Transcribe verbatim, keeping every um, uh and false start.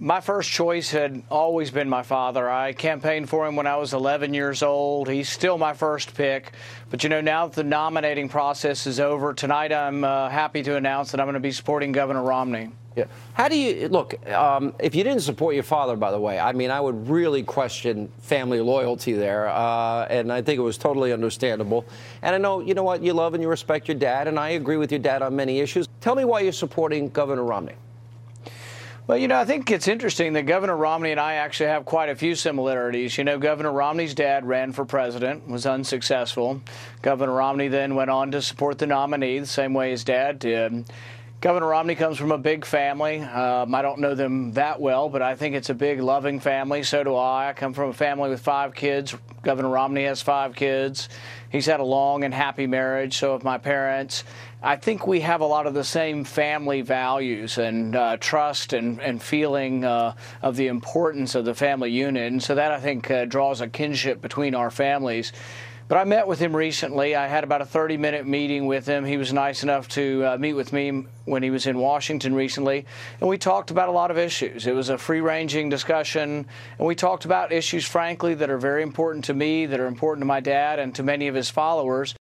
My first choice had always been my father. I campaigned for him when I was eleven years old. He's still my first pick. But, you know, now that the nominating process is over, tonight I'm uh, happy to announce that I'm going to be supporting Governor Romney. Yeah. How do you look? Um, if you didn't support your father, by the way, I mean, I would really question family loyalty there, uh, and I think it was totally understandable. And I know, you know what, you love and you respect your dad, and I agree with your dad on many issues. Tell me why you're supporting Governor Romney. Well, you know, I think it's interesting that Governor Romney and I actually have quite a few similarities. You know, Governor Romney's dad ran for president, was unsuccessful. Governor Romney then went on to support the nominee the same way his dad did. Governor Romney comes from a big family. Um, I don't know them that well, but I think it's a big, loving family. So do I. I come from a family with five kids. Governor Romney has five kids. He's had a long and happy marriage, so have my parents. I think we have a lot of the same family values and uh, trust and, and feeling uh, of the importance of the family unit. And so that, I think, uh, draws a kinship between our families. But I met with him recently. I had about a thirty minute meeting with him. He was nice enough to uh, meet with me when he was in Washington recently, and we talked about a lot of issues. It was a free-ranging discussion, and we talked about issues, frankly, that are very important to me, that are important to my dad and to many of his followers.